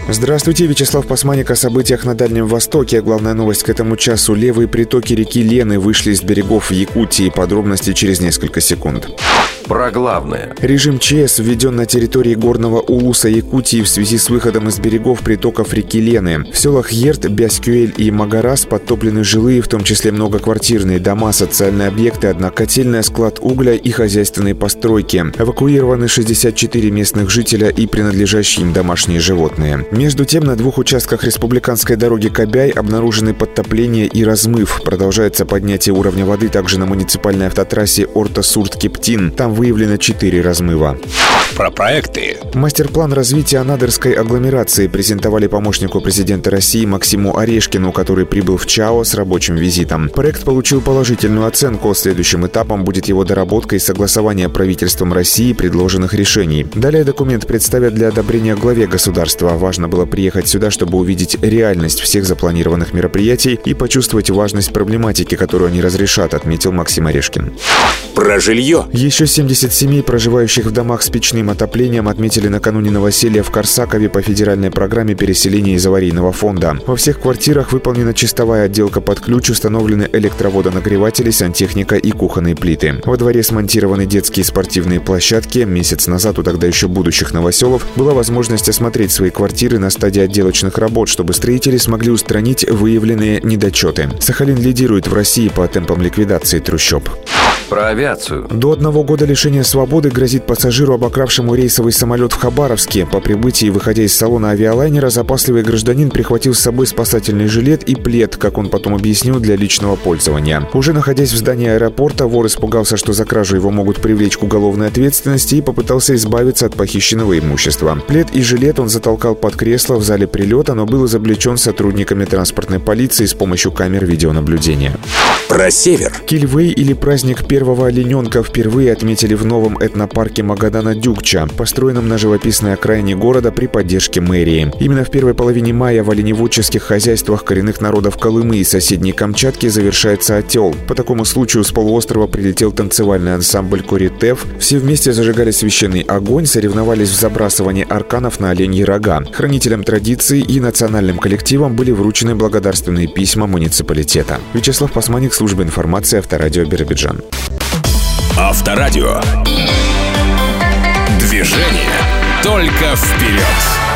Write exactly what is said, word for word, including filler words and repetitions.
Здравствуйте, Вячеслав Пасманик о событиях на Дальнем Востоке. Главная новость к этому часу. Левые притоки реки Лены вышли из берегов в Якутии. Подробности через несколько секунд. Про главное. Режим ЧС введен на территории горного Улуса Якутии в связи с выходом из берегов притоков реки Лены. В селах Ерт, Бяскюэль и Магарас подтоплены жилые, в том числе многоквартирные дома, социальные объекты, одна котельная, склад угля и хозяйственные постройки. Эвакуированы шестьдесят четыре местных жителя и принадлежащие им домашние животные. Между тем, на двух участках республиканской дороги Кобяй обнаружены подтопления и размыв. Продолжается поднятие уровня воды также на муниципальной автотрассе Орта-Сурт-Кептин. Там выявлено четыре размыва. Про проекты. Мастер-план развития Анадырской агломерации презентовали помощнику президента России Максиму Орешкину, который прибыл в ЧАО с рабочим визитом. Проект получил положительную оценку. Следующим этапом будет его доработка и согласование правительством России предложенных решений. Далее документ представят для одобрения главе государства. Важно было приехать сюда, чтобы увидеть реальность всех запланированных мероприятий и почувствовать важность проблематики, которую они разрешат, отметил Максим Орешкин. Про жилье. Еще семьдесят семей, проживающих в домах с печным отоплением, отметили накануне новоселья в Корсакове по федеральной программе переселения из аварийного фонда. Во всех квартирах выполнена чистовая отделка под ключ, установлены электроводонагреватели, сантехника и кухонные плиты. Во дворе смонтированы детские спортивные площадки. Месяц назад у тогда еще будущих новоселов была возможность осмотреть свои квартиры на стадии отделочных работ, чтобы строители смогли устранить выявленные недочеты. Сахалин лидирует в России по темпам ликвидации трущоб. Про авиацию. До одного года лишения свободы грозит пассажиру, обокравшему рейсовый самолет в Хабаровске. По прибытии, выходя из салона авиалайнера, запасливый гражданин прихватил с собой спасательный жилет и плед, как он потом объяснил, для личного пользования. Уже находясь в здании аэропорта, вор испугался, что за кражу его могут привлечь к уголовной ответственности, и попытался избавиться от похищенного имущества. Плед и жилет он затолкал под кресло в зале прилета, но был изобличен сотрудниками транспортной полиции с помощью камер видеонаблюдения. Про север. Кильвей или праздник первого олененка впервые отметили в новом этнопарке Магадана-Дюкча, построенном на живописной окраине города при поддержке мэрии. Именно в первой половине мая в оленеводческих хозяйствах коренных народов Колымы и соседней Камчатки завершается отел. По такому случаю с полуострова прилетел танцевальный ансамбль Коритев. Все вместе зажигали священный огонь, соревновались в забрасывании арканов на оленьи рога. Хранителям традиций и национальным коллективам были вручены благодарственные письма муниципалитета. Вячеслав Пасманик, служба информации, Авторадио Биробиджан. Авторадио. Движение только вперед.